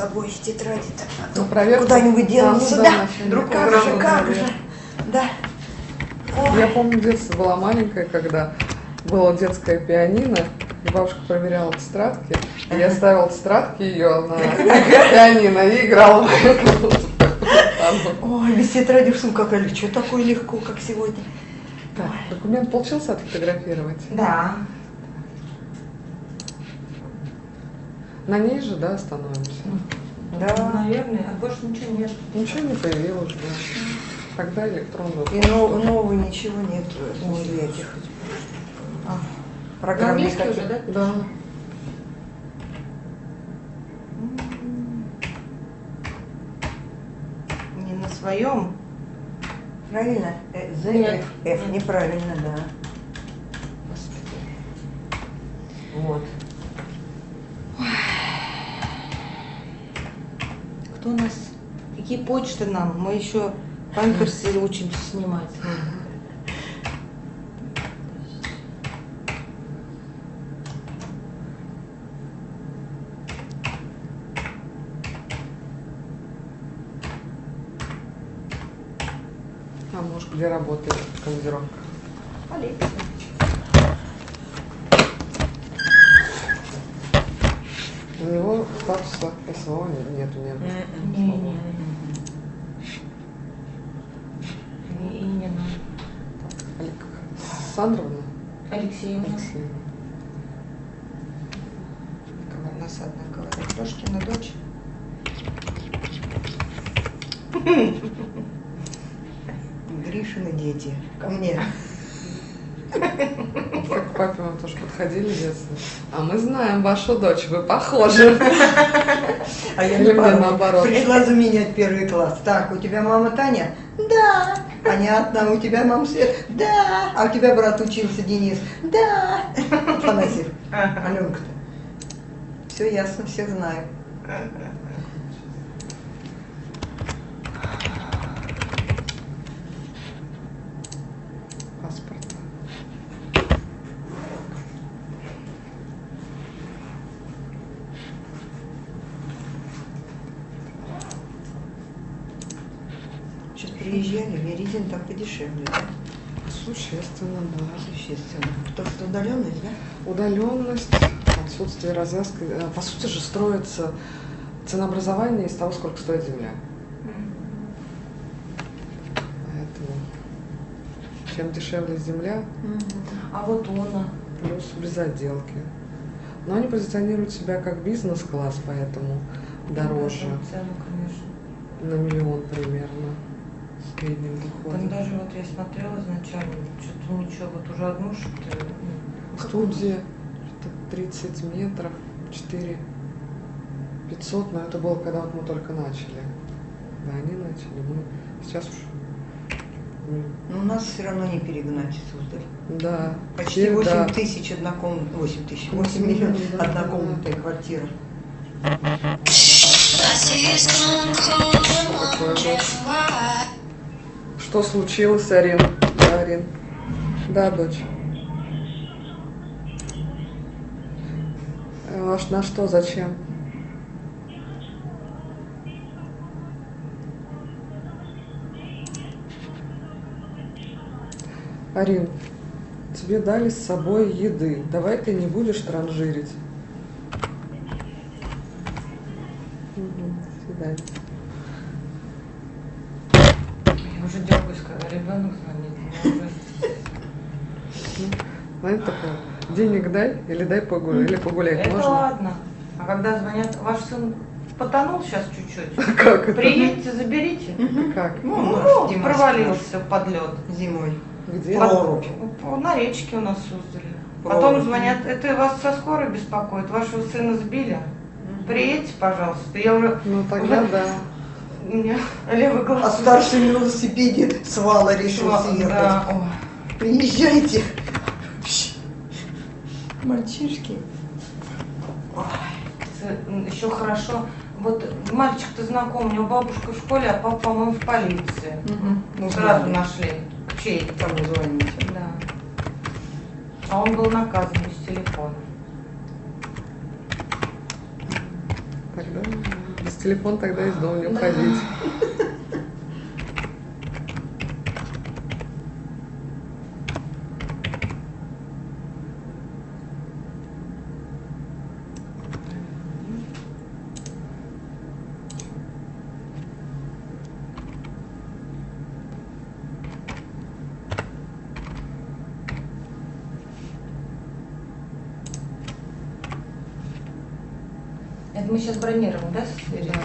собой тетради-то. А Ну, то проверка. куда-нибудь делаться, Да, да? начали. Вдруг как же. Да. Ой. Я помню, в детстве была маленькая, когда было детское пианино, и бабушка проверяла тетрадки, и я ставила тетрадки ее на пианино и играла. Ой, без тетради в сумку, как что такое легко, как сегодня. Так, документ получился отфотографировать? Да. На ней же, да, остановимся? Да. Наверное, а больше ничего нет. Ничего не появилось, да. Тогда электронную И почту. нового ничего нет возле этих программ. Английский уже, да? Да. Не на своем. Правильно? Нет. F, неправильно, да. Господи. Вот. Кто у нас? Какие почты нам? Мы еще памперсы учимся снимать. А муж где работает в командировках? Полиция. У него статуса СВО нету, нет. Не. И не надо. Александровна? Алексеевна. Алексеевна. У нас одна говорит, Лёшкина дочь. Гришины дети. Ко мне. Как к папе мы тоже подходили в детстве. А мы знаем вашу дочь, вы похожи. А я Или мне наоборот. наоборот. Пришла заменять первый класс. Так, у тебя мама Таня? Да. Понятно. У тебя мама Свет? Да. А у тебя брат учился Денис? Да. Афанасьев. Аленка-то. Все ясно, всех знаю. Паспорт. Что-то приезжали, Меридин там подешевле, да? Существенно, да. Существенно. Потому что удаленность, да? Удаленность, отсутствие развязки. По сути же строится ценообразование из того, сколько стоит земля. Поэтому чем дешевле земля, А вот она. плюс без отделки. Но они позиционируют себя как бизнес-класс, поэтому дороже. Цену, конечно. На миллион примерно средним Там доходом. даже вот я смотрела изначально, что-то ничего, вот уже одну что-то. Студия, это 30 метров, 4 500, но это было когда вот мы только начали. Да, они начали, мы сейчас уж... Но у нас все равно не перегнать Суздаль. Да. Почти теперь 8 да. тысяч однокомнатная, 8 тысяч, 8 миллионов Да, однокомнатная квартира. Такой вот. Что случилось, Арин? Да, Арин. Да, дочь. Аж на что, зачем? Арин, тебе дали с собой еды. Давай ты не будешь транжирить. До свидания. Я уже дергаюсь, когда ребенок звонит. Знаете, такое, денег дай или дай погулять, или погулять Это можно? ладно. А когда звонят, ваш сын потонул сейчас чуть-чуть. Как это? Приедьте, заберите. Как? Ну, Дима Провалился под лед. зимой. Где? Прорубь. На речке у нас создали. Прорубь. Потом звонят, это вас со скорой беспокоит, вашего сына сбили. Приедьте, пожалуйста. Я уже... Ну тогда да. У меня левый глаз. А старший на велосипеде с вала решил съехать. Да. Ой. Приезжайте. Мальчишки. Еще хорошо. Вот мальчик-то знаком, у него бабушка в школе, а папа, по-моему, в полиции. Ну, Сразу знали. нашли. Чей? Кому звоните? Да. А он был наказан без телефона. Тогда без телефон тогда из дома не уходить. Это мы сейчас бронируем, да, Да.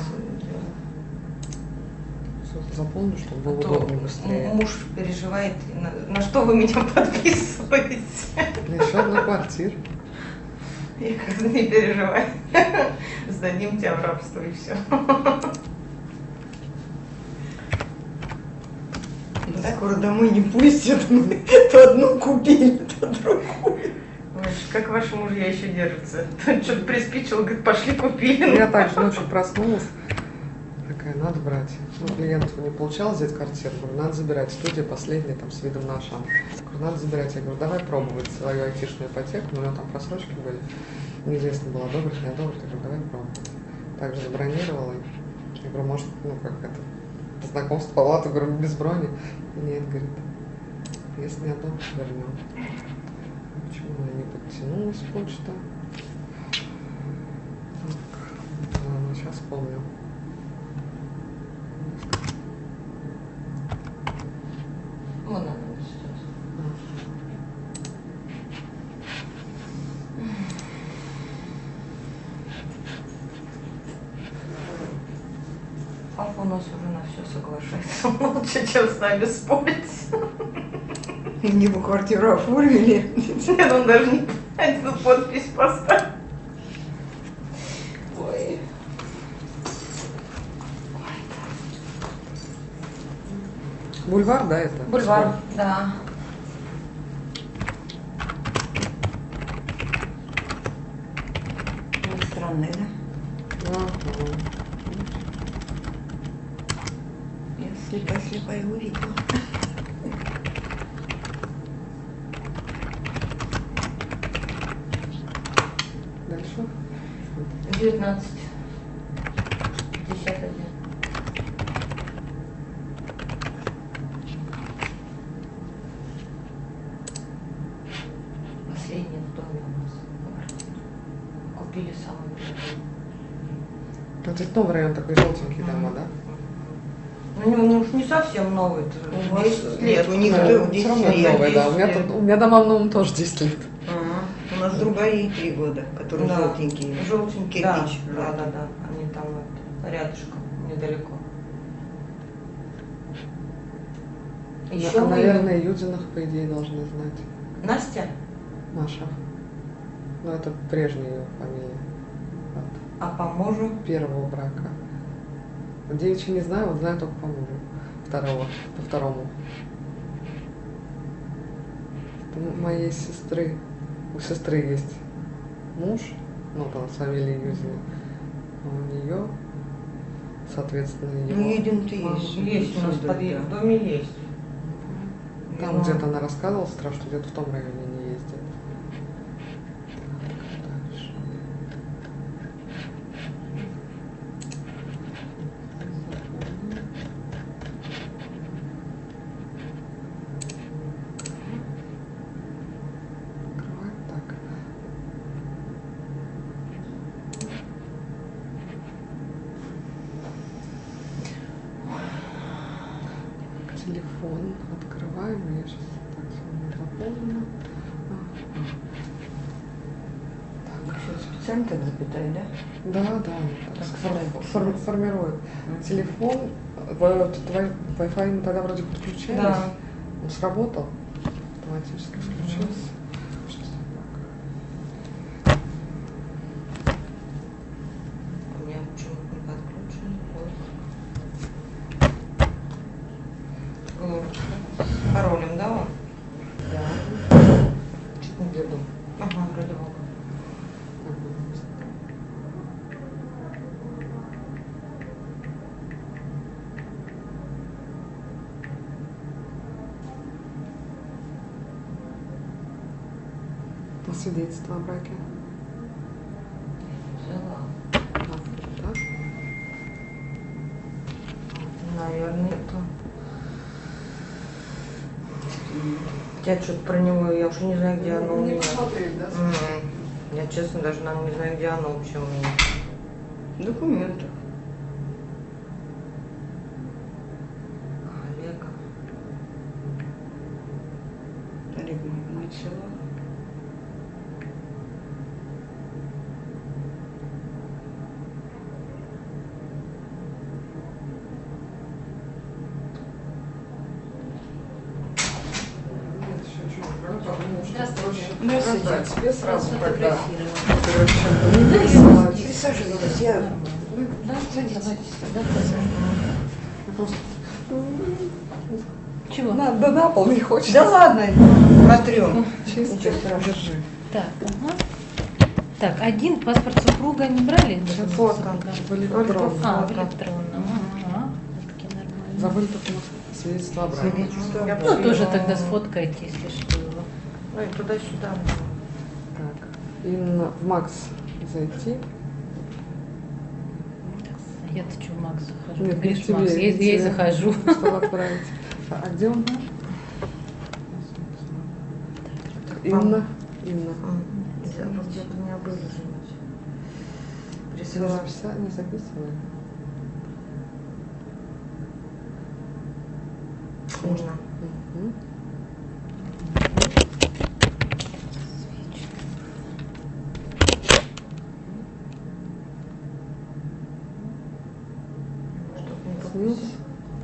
Всё заполню, чтобы было А то удобнее, быстрее. муж переживает, на что вы меня подписываете. Еще одна квартира. Я говорю, не переживай. Сдадим тебя в рабство и все. Скоро домой не пустят. Мы то одну купили, то другую. Как ваши мужья еще держатся? Что-то приспичило, говорит, пошли купили. Я также ночью проснулась. Такая, надо брать. Ну, клиентов не получалось взять квартиру. Говорю, надо забирать. Студия последняя, там, с видом на Ашан. Говорю, надо забирать. Я говорю, давай пробовать свою айтишную ипотеку. У меня там просрочки были. Неизвестно было, одобрить, не одобрить. Я говорю, давай пробовать. Также забронировала. Я говорю, может, ну, как это, знакомство палаты, говорю, без брони. Нет, говорит, если не одобрить, вернем. Почему она не подтянулась, почта? Так, ладно, сейчас помню. Вон она сейчас. Папа у нас уже на все соглашается. Молча, чем с нами спорить. Мне бы квартиру оформили. Нет, он даже не одну подпись поставил. Ой. Бульвар, да, это? Бульвар, да. Странный, да? Ага. Я слепая увидела. Дальше. 19. 51. Последний в доме у нас квартира. Купили самый первый. Вот это новый район, такой желтенький дома, да? Ну, не совсем новый, это У вас 10 лет. у них Да. был Все 10 равно лет. новый, да. 10 У меня дома в новом тоже 10 лет. Ага. У нас другая 3 года, которые Да. желтенькие. Желтенький, да, Кирпич. да. Они там вот, рядышком, недалеко. Еще Наверное, Юдиных, по идее, должны знать. Настя, Маша. Ну, это прежняя ее фамилия. От а по мужу? первого брака. Девичьи не знаю, вот знаю только по мужу. По второму. Это у моей сестры. У сестры есть муж, ну, вот она с фамилией Юдина. А у нее, соответственно, его... Ну, Юдин ты есть. Есть у нас Сюда, в да. доме есть. Там Ну, где-то она рассказывала, сестра, что где-то в том районе не ездит. Так, дальше. Открываем так. Телефон открываем. Я сейчас так заполню. Что, специально так запятая, да? Да, да, Так, формирует. Телефон, Wi-Fi мы тогда вроде подключались. Да. Он сработал, автоматически включился. Сейчас так. У меня почему-то не подключен. Паролем, да, он? Да. Чуть не деду. Ага, вроде бы. Свидетельство о браке. Взяла. Так. Хотя что-то про него, я уже не знаю, где оно у Не меня. посмотреть, да? Я честно даже, наверное, не знаю, где оно вообще у меня. В документах. Олега. Олег мать села. Нет, еще чуть подумал, что Здравствуйте. проще Здравствуйте. раздать себе сразу, когда Присаживайтесь. Присаживайтесь, я... Да, садитесь. Да, просто чего? на пол не хочет. Да ладно, протрем. Чисто. Ничего страшного. Держи. Так, ага. Так, один паспорт супруга не брали? Фото. В электронном. А, в Фото. электронном. Ага. Фотки нормально. Забыли только свидетельство о браке. Свидетельство. Я Ну, тоже его- тогда сфоткайте, если что. его. Ну и туда-сюда. Так, Инна, в Макс зайти. А я-то что в Макс захожу? Нет, Ты говоришь, не тебе, Макс, не я и тебе. захожу. Чтобы отправить. А где он? Инна. Инна. Где-то у меня были женить. Не Присылала. записали, не записывали? Инна. Мгм. Чтоб не Снился? подписать.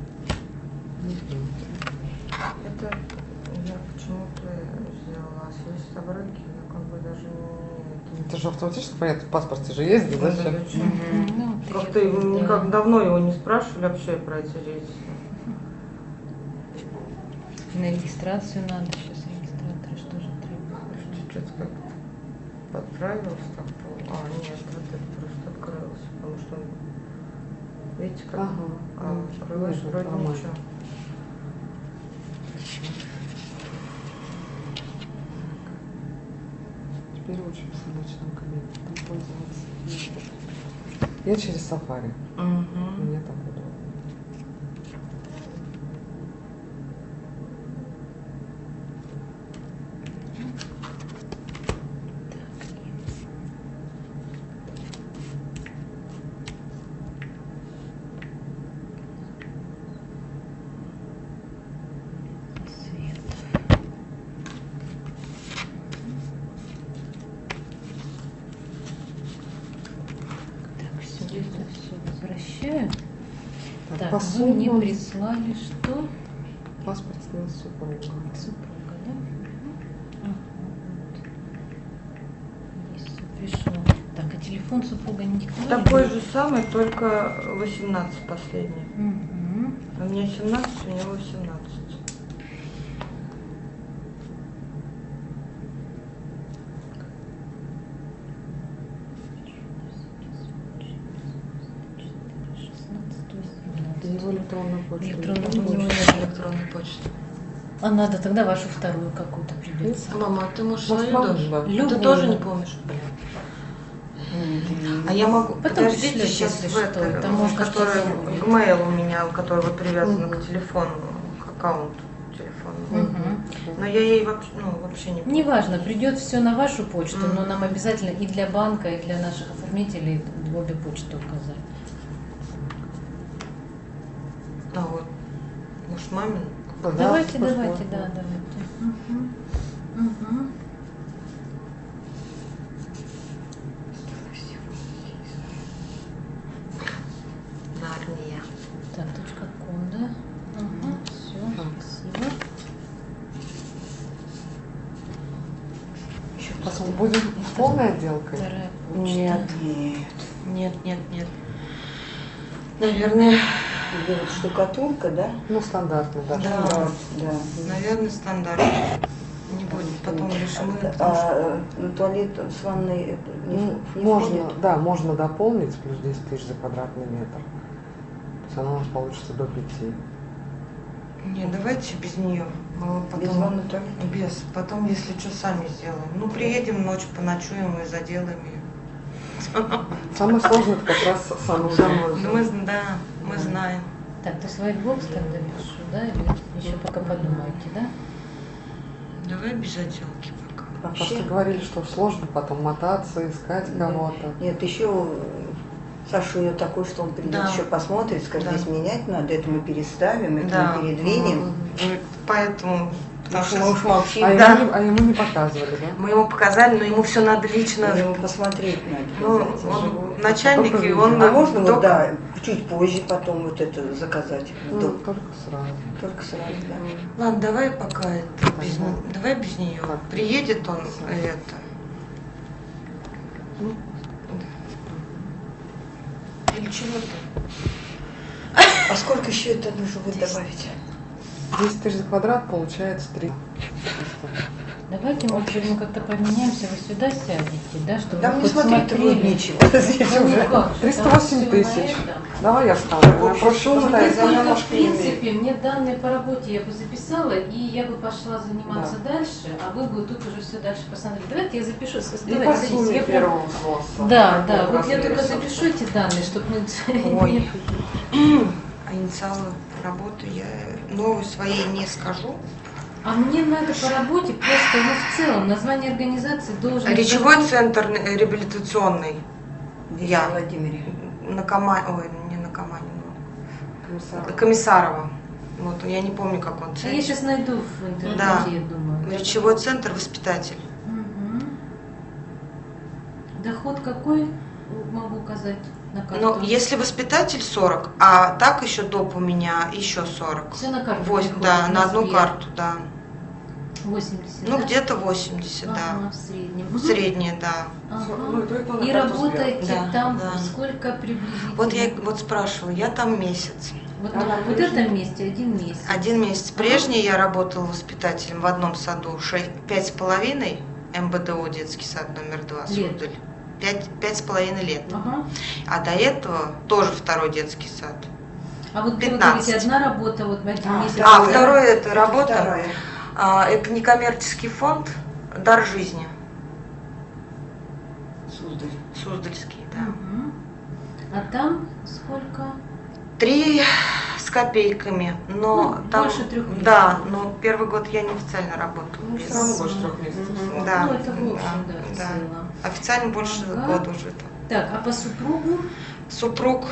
Это я почему-то сделала. А свидетельство о браке я как бы даже не... Это же автоматически понятно, в паспорте же есть, да? Это зачем? зачем? Ну, Как-то да. никак давно его не спрашивали вообще про эти рейсы. На регистрацию надо, сейчас регистраторы что же требуют. Что-то как-то подправился так. Нет, вот это просто открылось. Потому что, видите, как Ага. открылось Вижу, вроде нормально. ничего. Теперь учимся в ночном кабинете. Там пользоваться. Я через Safari. Мне так удобно. Свет. Так, все, это все возвращаю. Так, по вы мне суммам прислали что? паспорт снял супруга. Супруга, да? Ага, вот. Есть, пришло. Так, а телефон супруга не диктовали? Такой же самый, только 18 последний. Мгм. У меня 17, у него 18. Его электронную почту. Электронную У него почту. нет электронной почты. А надо тогда вашу вторую какую-то придется. Мама, а ты можешь Может, свою маму, дашь? да. Ты Любую. тоже не помнишь? Блин. А я могу, Потом подождите, пришлете, сейчас если в что, это, там можно который, что-то будет. Gmail у меня, который вот привязан Мгм. к телефону, к аккаунту телефона. Мгм. Но я ей вообще, вообще не помню. Неважно, придет все на вашу почту, но Мгм. нам обязательно и для банка, и для наших оформителей в обе почты указать. А вот, может, мамин? Да, Давайте, пусть давайте, можно. да, давайте. Мгм. Мгм. Нарния. Так, .com, да? Ага, все, спасибо. Еще Потом будем полной отделкой. Вторая почта. Нет, Нет. нет. Наверное, Где вот штукатурка, да? Ну, стандартно, да. Да. Да. наверное, стандарт. Не будет, потом решим. Ну, туалет с ванной это Ну, не можно, входит? да, можно дополнить плюс 10 тысяч за квадратный метр. То есть она у нас получится до 5. Не, давайте без нее. Мы потом... Без ванны туалет? Без. Потом, если что, сами сделаем. Ну, приедем ночь, поночуем и заделаем ее. Самое сложное это как раз санузел. Ну, мы знаем. Так, то свой бокс тогда пишу, да? Или еще пока подумаете, да? Давай без отделки пока. Просто говорили, что сложно потом мотаться, искать кого-то. Нет, еще Саша ее такой, что он придет, Да. еще посмотрит, скажет, Да. здесь менять надо, это мы переставим, это Да. мы передвинем. Поэтому... потому Уж что мы уж молчим. А, Да. ему не показывали, да? мы ему показали, но ему все надо лично. Ему посмотреть надо. Ну, обязательно. он начальник, и он... А можно вот, только- да, чуть позже потом вот это заказать? Ну, Да. только сразу. Только сразу, да. Ладно, давай пока это без, Ага. давай без нее. Так. Приедет он, Всё. это. Ну. Или чего-то. А сколько еще это нужно будет добавить? 10 тысяч за квадрат получается 3. Давайте, может быть, мы как-то поменяемся, вы сюда сядете, да, чтобы Там вы не хоть смотреть-то будет смотрели. ничего. Здесь Ну, уже. никак. 308 Там всё тысяч. на этом. Давай я встану. Я Общую проще сумму, посчитаю. да, за Только, в ножки имеет. принципе, мне данные по работе я бы записала, и я бы пошла заниматься дальше, а вы бы тут уже все дальше посмотрели. Давайте я запишу. И Давайте, по садитесь, сумме я прям- первого взноса. Да, да, Какого вот я только размера? запишу эти данные, чтобы мы... Ой. А инициалы работы я новые своей не скажу. А мне надо по работе просто, ну, в целом, название организации должен... Речевой центр реабилитационный. Здесь Я. в Владимире. На Камане, ой, не на Камане, Комиссар. Комиссарова. Вот, я не помню, как он А я центр. сейчас найду в интернете, Да. я думаю. Речевой центр воспитатель. Мгм. Доход какой могу указать на карту? Ну, если воспитатель 40, а так еще доп у меня еще 40. Все на карту. 8, приходит, да, на одну Сбер. карту, да. 80, Ну, да? где-то 80, Ага, да. в среднем. Среднее, да. Ага. Ну, и то на И карту работаете Сбер. Да, там да. сколько приблизительно? Вот я вот спрашивала, я там месяц. Вот А на на вот прежнем? этом месте 1 месяц. 1 месяц. Прежний я работала воспитателем в одном саду 5,5, МБДО, детский сад номер 2, Лет. Суздаль. 5,5 лет. Ага. А до этого тоже второй детский сад. А вот вы 15. говорите, одна работа вот в один месяц. А, Да, второе это работа. Вторая. Это некоммерческий фонд «Дар жизни». Суздаль. Суздальский, да. Мгм. А там сколько? 3 с копейками, но Ну, там... больше 3 месяцев. Да, но первый год я неофициально работала. Ну, без- все равно больше 3 месяцев. Мгм. Да, Ну, это в общем, да, в да. целом. Официально больше Ага. года уже там. Так, а по супругу? Супруг,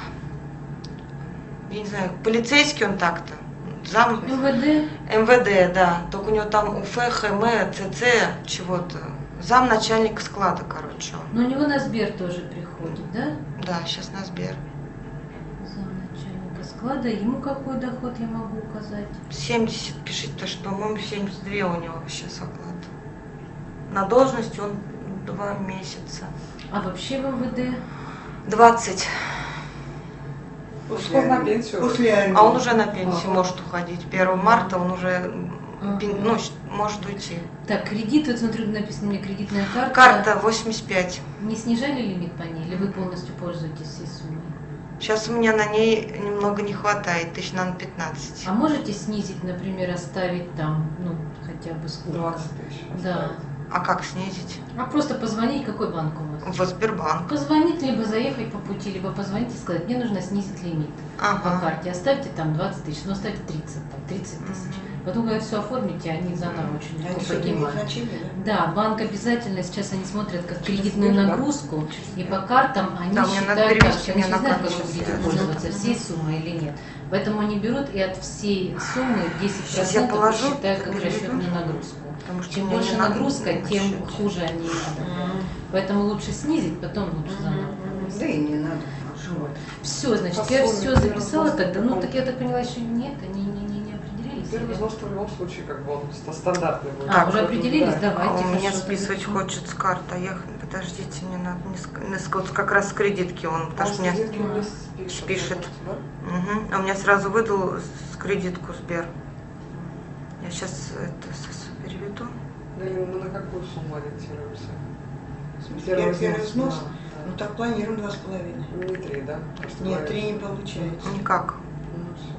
я не знаю, полицейский он так-то. Зам МВД? МВД, да. Только у него там УФ, ХМ, ЦЦ, чего-то. Зам начальника склада, короче. Он. Но у него на Сбер тоже приходит, да? Да, сейчас на Сбер. Зам начальника склада. Ему какой доход я могу указать? 70 пишите, потому что, по-моему, 72 у него сейчас оклад. На должности он 2 месяца. А вообще в МВД? 20. Скоро на пенсию. После армии. А он уже на пенсию Ага. может уходить. 1 марта он уже Ага. ну, может уйти. Так, кредит, вот смотрю, написано мне кредитная карта. Карта 85. Не снижали лимит по ней, или вы полностью пользуетесь всей суммой? Сейчас у меня на ней немного не хватает, тысяч, наверное, 15. А можете снизить, например, оставить там, ну, хотя бы сколько? 20 тысяч. Да. А как снизить? А просто позвонить, какой банк у вас? В Сбербанк. Позвонить, либо заехать по пути, либо позвонить и сказать, мне нужно снизить лимит по Ага. карте. Оставьте там 20 тысяч, но оставьте 30, там, 30 тысяч. Потом, когда все оформите, они заново очень легко Они что, не поднимают. значили, Да, банк обязательно, сейчас они смотрят как кредитную Сбер, да? нагрузку, и по картам они Да, мне надо считают, перевести, они мне не на знают, карту как вы будете сейчас. пользоваться, всей суммой или нет. Поэтому они берут и от всей суммы 10% Сейчас я положу, считают как переведу. расчетную нагрузку. Потому что Чем у меня больше не на- нагрузка, на тем счете. хуже они идут. Поэтому лучше снизить, потом лучше заново. да? Да и не надо. Вот. Все, значит, По я сумме все первый записала взнос тогда. Ну, какой? так я так поняла, еще нет, они не определились. Первый или? взнос в любом случае как бы он стандартный будет. А, уже Так, определились, да. А давайте. у меня хорошо, списывать запишу. хочет с карты. А я, подождите, мне надо вот как раз с кредитки он, потому что Он мне... кредитки у меня Спишет. да? Мгм. А у меня сразу выдал с кредитку Сбер. Я сейчас переведу. Да, и мы на какую сумму ориентируемся? Первый взнос? Да, Ну так планируем 2,5. да. Не 3, да? Просто Нет, говорят. 3 не получается. Никак. Ну, все.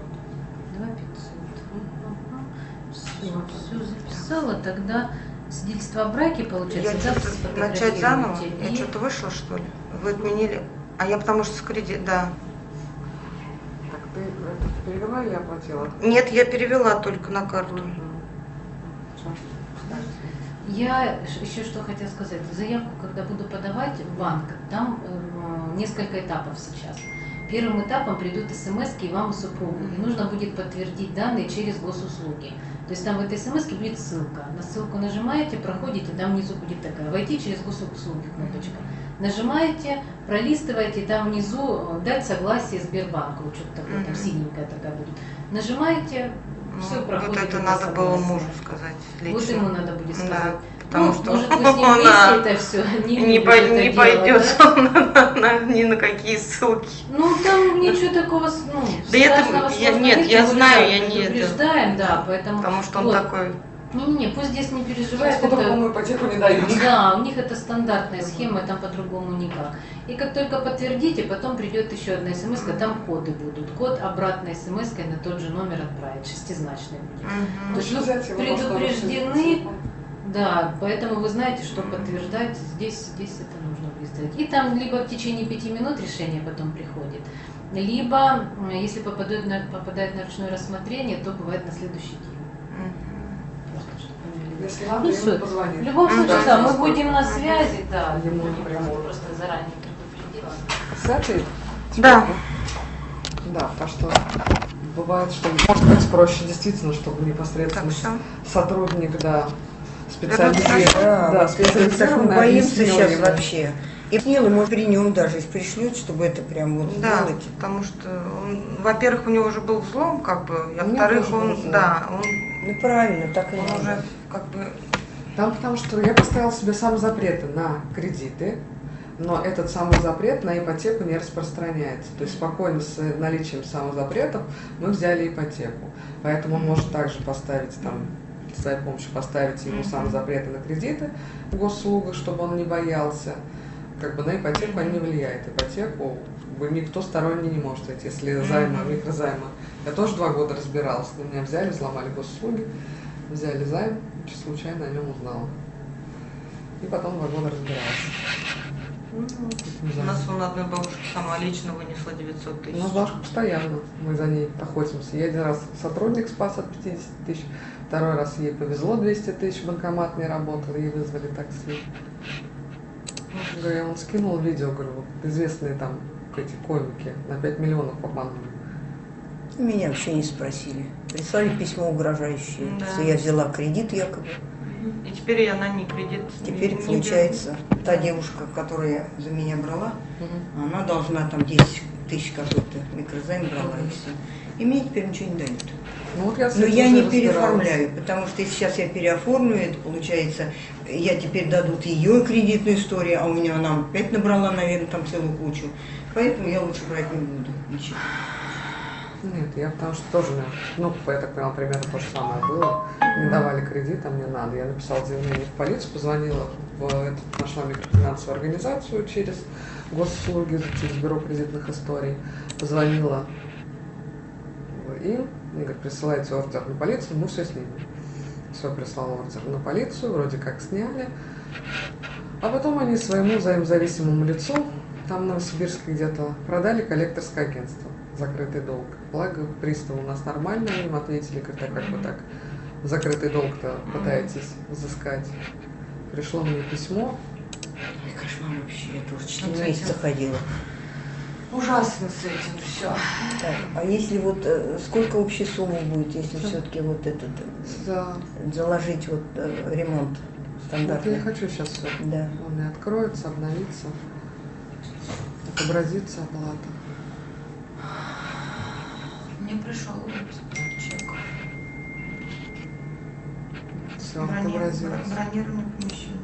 2500. Все записала, тогда свидетельство о браке получается. Я завтра что-то начать заново? сфотографируйте. Я И- что-то вышла, что ли? Вы отменили? А я потому что с кредит, да. Так, ты это перевела или оплатила? Нет, я перевела только на карту. Всё. Я еще что хотела сказать. Заявку, когда буду подавать в банк, там несколько этапов сейчас. Первым этапом придут смс-ки вам и супругу. И нужно будет подтвердить данные через госуслуги. То есть там в этой смс будет ссылка. На ссылку нажимаете, проходите, там внизу будет такая «Войти через госуслуги» кнопочка. Нажимаете, пролистываете, и там внизу «Дать согласие Сбербанку». Вот что-то такое, там синенькая такая будет. Нажимаете, все проходит. Вот это надо было мужу сказать. Лично. Вот ему надо будет сказать. Да, потому что может, вы с ним вместе это все не пойдет ни на какие ссылки. Ну, там ничего такого, Да это, страшного, нет, я знаю, я не предупреждаем, да, поэтому... Потому что он вот. такой... Не, пусть здесь не переживает. Сейчас по-другому ипотеку не дают. Да, у них это стандартная схема, там по-другому никак. И как только подтвердите, потом придет еще одна смс, там коды будут. Код обратной смс на тот же номер отправить, шестизначный будет. То есть вы предупреждены, да, поэтому вы знаете, что подтверждать, здесь это нужно выставить. И там либо в течение 5 минут решение потом приходит, либо, если попадает на ручное рассмотрение, то бывает на следующий день. Если надо, ему позвонить. В любом случае, да, мы будем на связи, да. Ему напрямую. Просто заранее предупредила. Кстати, Да. Да, потому что бывает, что может быть проще действительно, чтобы непосредственно Так, всё. сотрудник, да, Да, специализированный, мы боимся объяснил сейчас ему. вообще. И смело мы при нем даже, если пришлют, чтобы это прям вот Да, сделать. потому что, во-первых, у него уже был взлом, как бы, а У меня во-вторых, тоже был он, взлом. да, Ну правильно, так и он надо. уже, как бы, Там потому что я поставила себе сам запреты на кредиты, но этот самый запрет на ипотеку не распространяется. То есть спокойно с наличием самозапретов мы взяли ипотеку. Поэтому он может также поставить там, с своей помощью поставить ему самозапреты на кредиты в госуслугах, чтобы он не боялся. Как бы на ипотеку они не влияют. Ипотеку как бы никто сторонний не может зайти, если займы, микрозаймы. Я тоже 2 года разбиралась, но меня взяли, взломали госуслуги, взяли займ, случайно о нем узнала. И потом 2 года разбиралась. у нас вон одной бабушке сама лично вынесла 900 тысяч. У нас бабушка постоянно, мы за ней охотимся. Я 1 раз сотрудник спас от 50 тысяч, 2 раз ей повезло, 200 тысяч, банкомат не работал, ей вызвали такси. Говорю, он скинул видео, говорю, вот известные там эти комики на 5 миллионов обманули. Меня вообще не спросили. Прислали письмо угрожающее, Да. что я взяла кредит якобы. И теперь я на ней кредит Теперь не получается, та девушка, которая за меня брала, она должна там 10 тысяч какой-то микрозайм брала и все. И мне теперь ничего не дают. Ну, вот я с Но этим я уже не разбиралась. переоформляю, потому что если сейчас я переоформлю, это получается, я теперь дадут ее кредитную историю, а у меня она опять набрала, наверное, там целую кучу. Поэтому я лучше брать не буду ничего. Нет, я потому что тоже, ну, я так поняла, примерно то же самое было. Не давали кредит, а мне надо. Я написала заявление в полицию, позвонила нашла микрофинансовую организацию через госуслуги, через бюро кредитных историй. Позвонила им, они говорят, присылайте ордер на полицию, мы все снимем. Все, прислала ордер на полицию, вроде как сняли. А потом они своему взаимозависимому лицу, там в Новосибирске где-то, продали коллекторское агентство. Закрытый долг. Благо, приставы у нас нормальные, им ответили, говорят, а как вы так закрытый долг-то пытаетесь взыскать. Пришло мне письмо. Ой, кошмар вообще, я тоже 4 месяца ходила. Ужасно с этим все. Так, а если вот, сколько общей суммы будет, если все-таки вот этот, Да. заложить вот ремонт Вот стандартный? я хочу сейчас все. Да. Он мне откроется, обновится, отобразится оплата. Мне пришел чек. Все, отобразилось. Бронирование помещения.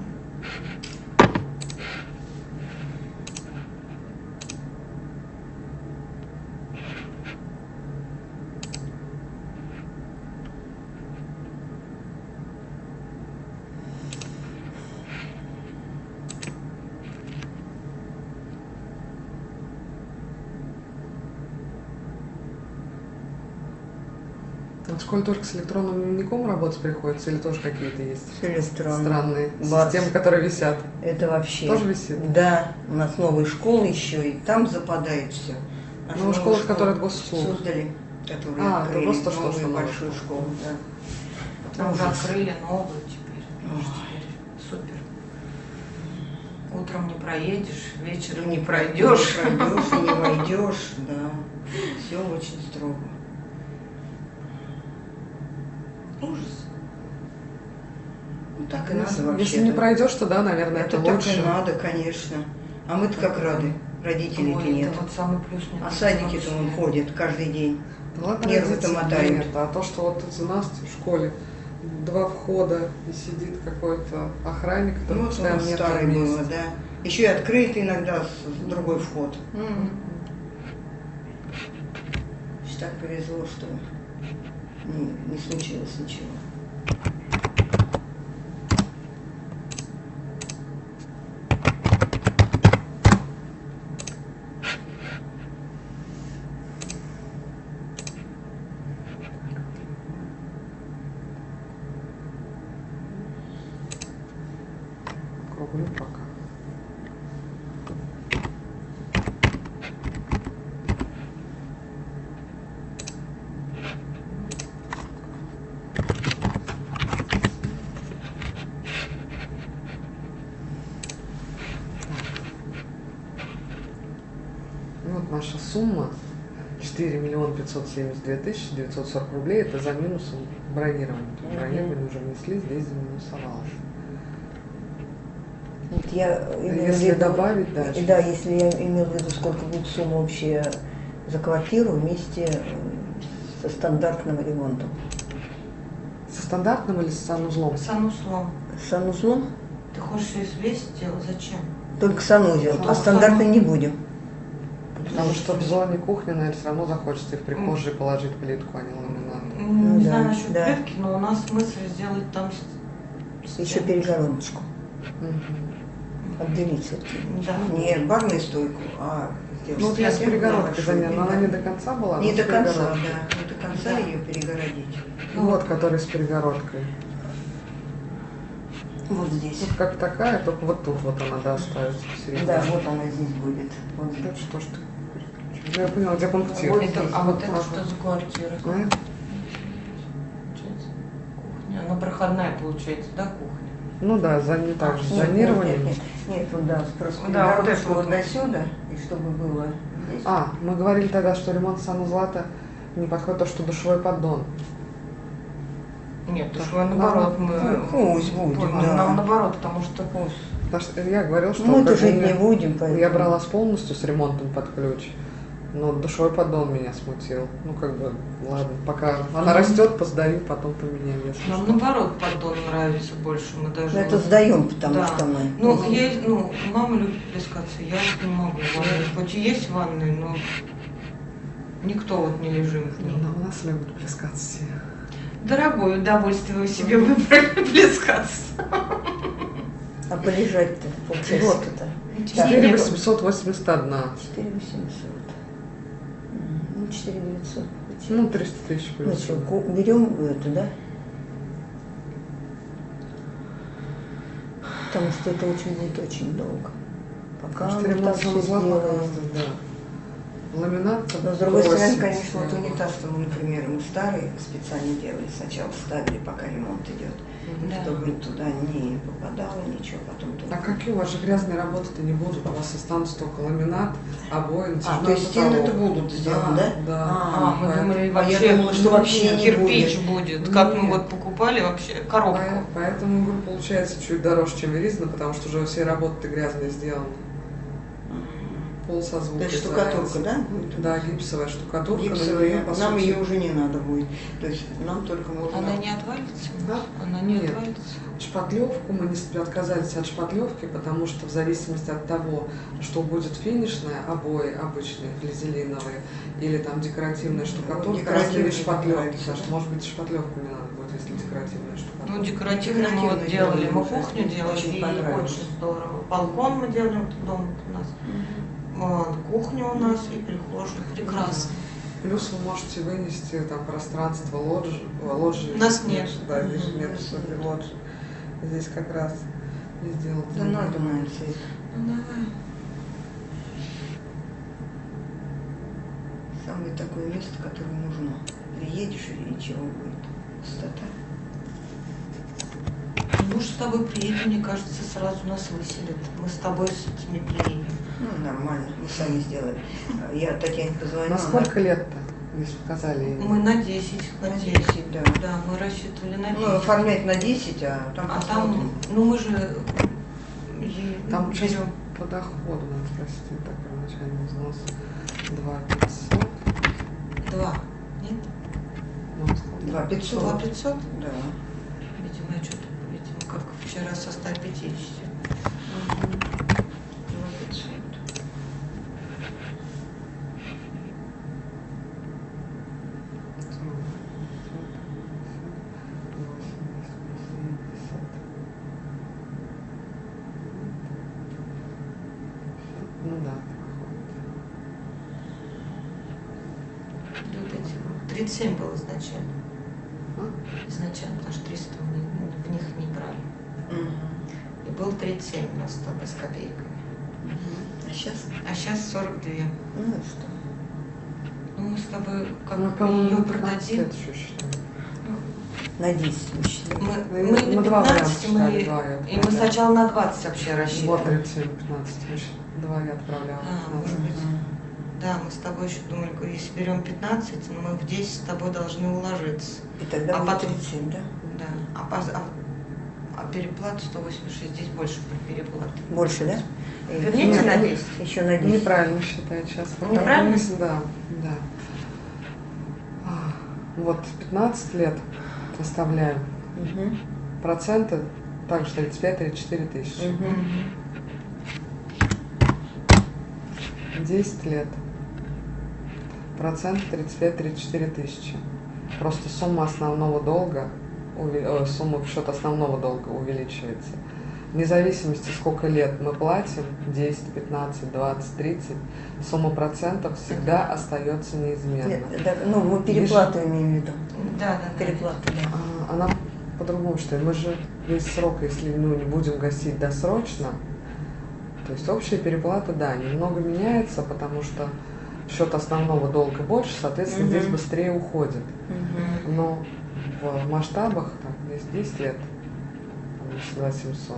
Вот в школе только с электронным дневником работать приходится или тоже какие-то есть С электронным. странные Бац. системы, которые висят? Это вообще. Тоже висит? Да, у нас новая школа еще, и там западает все. Ну, школа, которая от госуслуг. создали, которые А, это открыли просто что, новую что новая большую школа. школу, да. Там Ужас. закрыли новую теперь. уже теперь. Супер. Утром не проедешь, вечером не пройдешь. Не пройдешь и не войдешь, да. Все очень строго. Ужас. Ну так и надо вообще. Если не пройдешь, то да, наверное, это так лучше. и надо, конечно. А мы-то как рады. Родителей-то Ой, нет. это вот самый плюс мне А кажется, садики-то вообще. он ходит каждый день. Да ладно, Нервы-то родители, мотают. нет, а то, что вот у нас в школе 2 входа и сидит какой-то охранник, который Ну, вот у постоянно нас нет старый на было, месте. да. Еще и открытый иногда другой вход. Так повезло, что не случилось ничего. Круглю пока. И вот наша сумма 4 миллиона 572 тысячи 940 рублей, это за минусом бронирования. Бронирование уже внесли, здесь заминусовалось. Вот я имела в Если виду- добавить дальше. Да, если я имела в виду, сколько будет сумма общая за квартиру вместе со стандартным ремонтом. Со стандартным или с санузлом? Санузлом. С санузлом? Ты хочешь весь делать? Зачем? Только санузел, а А стандартный не будем. Потому что в зоне кухни, наверное, все равно захочется и в прихожей положить плитку, а не ламинат. Не да, знаю насчет да. плитки, но у нас мысль сделать там Еще перегородочку. Мгм. Отделить все-таки. Да. Не барную стойку, а сделать. Ну вот я с стену перегородкой большую, заняла, но она не до конца была. Не но до с конца, перегородкой. да. Не до конца Да. ее перегородить. Ну вот, который с перегородкой. Вот здесь. Тут как такая, только вот тут вот она, да, ставится посередине. Да, вот она здесь будет. Вот Так здесь. что ж ты? Ну, я поняла, где пунктир. Вот. А вот это Ага. что за квартира? Ну, Получается, кухня. Она проходная получается, да, кухня? Ну да, не так же, Нет, зонирование. нет, вот да, просто Да, вот перегородочку это вот вот. до сюда, и чтобы было здесь. А, мы говорили тогда, что ремонт санузла-то не подходит то, что душевой поддон. Нет, душевой наоборот мы... Пусть будет, да. Нам наоборот, потому что... Потому что я говорил, что Мы-то как бы жить у меня- не будем, поэтому. я брала полностью с ремонтом под ключ, но душевой поддон меня смутил. Ну как бы, ладно, пока она растет, посдаю, потом поменяю, если Нам что. наоборот поддон нравится больше, мы даже... Ну, это сдаем, потому Да. что мы. Ну, мама любит плескаться, я вот не могу в ванной. Хоть и есть ванной, но никто вот не лежим в ней. Ну, у нас любят плескаться все. Дорогое удовольствие вы себе выбрали плескаться. А полежать-то полчаса-то. Да. 4881. 4800. Ну, 4900. Ну, 300 тысяч Ну плюс. что, берем эту, да? Потому что это очень будет очень долго. Пока Потому что мы ремонт так все санузла сделаем. показывает, да. Ламинат. Но с другой стороны, 80 конечно, вот всего. унитаз-то мы, например, мы старый специально делали. Сначала ставили, пока ремонт идет, Да. чтобы туда не попадало ничего, потом туда. А какие у вас же грязные работы-то не будут? У вас останутся только ламинат, обои, натяжной То есть стены-то потолок. будут сделаны, да? Да. А, мы думали, А я вообще думала, что вообще не кирпич будет. Как мы Нет. вот покупали вообще коробку. Поэтому, говорю, получается чуть дороже, чем Веризна, потому что уже все работы грязные сделаны. Пол со звуком. То есть штукатурка, да? будет? Да, гипсовая штукатурка. но Гипсовая. её, по Нам сути, ее уже не надо будет. То есть нам только можно. Она не отвалится? Да? Она не Нет. отвалится? Шпатлевку мы не отказались от шпатлевки, потому что в зависимости от того, что будет финишная, обои обычные, флизелиновые, или там декоративная штукатурка, Декоративная или шпатлевки. нравится, Саш, да? может быть, шпатлевку не надо будет, если декоративная штукатурка. Ну, декоративно мы вот Декоративно делали, делали мы уже. кухню делали, Очень и понравилось. очень здорово. Балкон мы делали, вот дом у нас, кухня у нас и прихожую. Прекрасно. Плюс вы можете вынести там пространство лоджии. У нас нет. Да, здесь нет супер лоджии. Здесь как раз не сделано. Да надо на это. Ну, давай. Самое такое место, которое нужно. Приедешь и ничего будет. Пустота. Муж с тобой приедет, мне кажется, сразу нас выселят. Мы с тобой с этими приедем. Ну, нормально, мы сами сделали. Я Татьяне позвонила. На сколько лет-то, если сказали ей? Мы на 10 На хотели. 10, да. Да, мы рассчитывали на 10. Ну, оформлять на 10, а там А посмотрим. там, ну мы же Там сейчас берем. по доходу, надо спросить, так, первоначальный взнос 2500. 2. Нет? Ну, он сказал, 2500. 2500? Да. Видимо, я что-то, видимо, как вчера со 150. 2500. Ну да, Вот эти вот. 37 было изначально. а? Изначально, потому что 300 в них не брали. Мгм. И был 37 у нас с тобой с копейками. А сейчас? А сейчас 42. Ну и что? Ну, мы с тобой, как Ну, по-моему, ее на 15 продадим, лет еще считаю. На 10 мы считаем. мы На на два 15, варианта мы, считали, два я и мы отправляла. сначала на 20 вообще Вот рассчитывали. 37, 15, два я отправляла. А, может быть. Да, мы с тобой еще думали, говорю, если берем 15, но мы в 10 с тобой должны уложиться. И тогда А будет потом- 37, да? Да. А переплату 186, здесь больше переплаты. Больше, да? Верните Нет, на не- 10. Еще на 10. Неправильно считает сейчас. Неправильно? Да, да. Вот 15 лет оставляю. Мгм. Проценты также 35-34 тысячи. Мгм. 10 лет. Процент 35-34 тысячи. Просто сумма основного долга, сумма в счет основного долга увеличивается. Вне зависимости, сколько лет мы платим, 10, 15, 20, 30, сумма процентов всегда остается неизменна. Нет, да, ну, мы переплату имеем в виду. Да, да. Переплату, да. Она по-другому считает. Мы же весь срок, если не будем гасить досрочно, то есть общая переплата, да, немного меняется, потому что счет основного долга больше, соответственно, Мгм. здесь быстрее уходит. Мгм. Но в масштабах, там, здесь 10 лет, там, 2700,